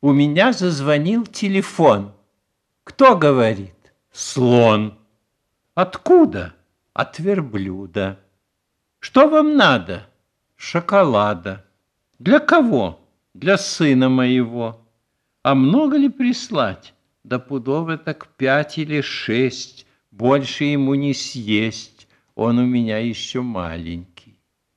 У меня зазвонил телефон. Кто говорит? Слон. Откуда? От верблюда. Что вам надо? Шоколада. Для кого? Для сына моего. А много ли прислать? Да пудов так 5 или 6. Больше ему не съесть. Он у меня еще маленький.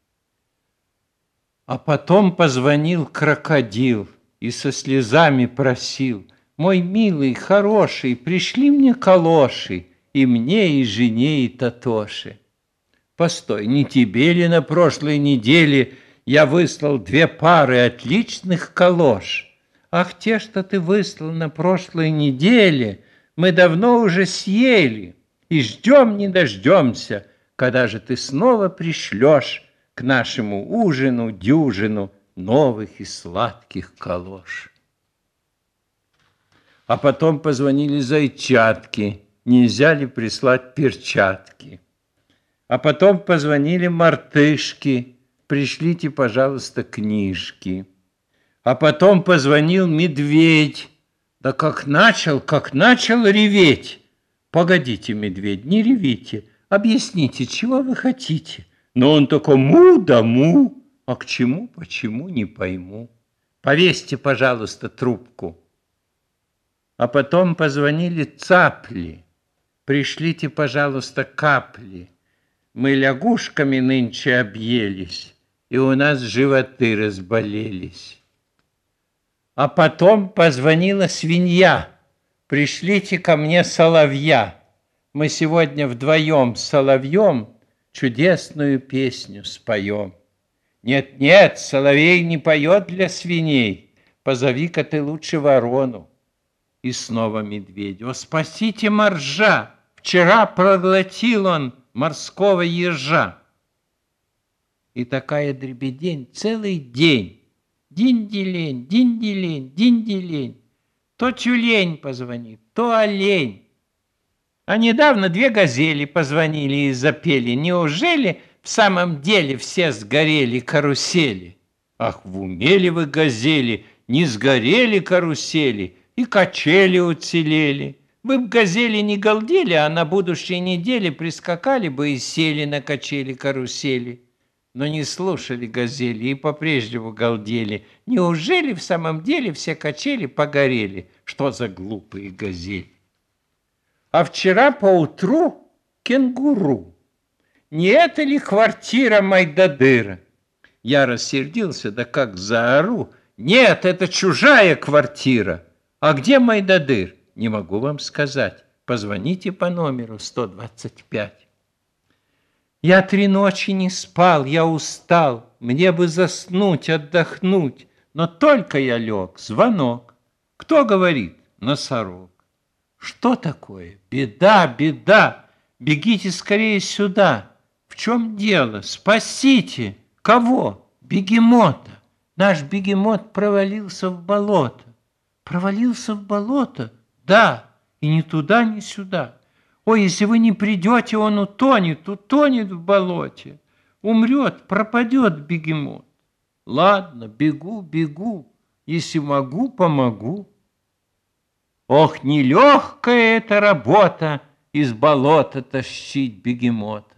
А потом позвонил крокодил и со слезами просил: мой милый, хороший, пришли мне калоши, и мне, и жене, и Татоше. Постой, не тебе ли на прошлой неделе я выслал 2 пары отличных калош? Ах, те, что ты выслал на прошлой неделе, мы давно уже съели, и ждем не дождемся, когда же ты снова пришлешь к нашему ужину дюжину новых и сладких калош. А потом позвонили зайчатки, нельзя ли прислать перчатки. А потом позвонили мартышки, пришлите, пожалуйста, книжки. А потом позвонил медведь, да как начал реветь. Погодите, медведь, не ревите, объясните, чего вы хотите. Но он такой: му да му. А к чему, почему, не пойму. Повесьте, пожалуйста, трубку. А потом позвонили цапли. Пришлите, пожалуйста, капли. Мы лягушками нынче объелись, и у нас животы разболелись. А потом позвонила свинья. Пришлите ко мне соловья. Мы сегодня вдвоем с соловьем чудесную песню споем. Нет, соловей не поет для свиней. Позови-ка ты лучше ворону. И снова медведь: о, спасите моржа! Вчера проглотил он морского ежа. И такая дребедень целый день. Динь-делень, динь-делень, динь-делень. То тюлень позвонит, то олень. А недавно 2 газели позвонили и запели: неужели в самом деле все сгорели карусели? Ах, в уме ли вы, газели, не сгорели карусели, и качели уцелели. Вы б, газели, не галдели, а на будущей неделе прискакали бы и сели на качели-карусели. Но не слушали газели и по-прежнему галдели. Неужели в самом деле все качели погорели? Что за глупые газели? А вчера поутру кенгуру. Не это ли квартира Майдадыра? Я рассердился, да как заору: нет, это чужая квартира. А где Майдадыр? Не могу вам сказать. Позвоните по номеру 125. Я 3 ночи не спал, я устал. Мне бы заснуть, отдохнуть. Но только я лег, звонок. Кто говорит? Носорог. Что такое? Беда, беда. Бегите скорее сюда. В чем дело? Спасите. Кого? Бегемота. Наш бегемот провалился в болото. Провалился в болото? Да, и ни туда, ни сюда. Ой, если вы не придете, он утонет в болоте. Умрет, пропадет бегемот. Ладно, бегу. Если могу, помогу. Ох, нелегкая эта работа — из болота тащить бегемота.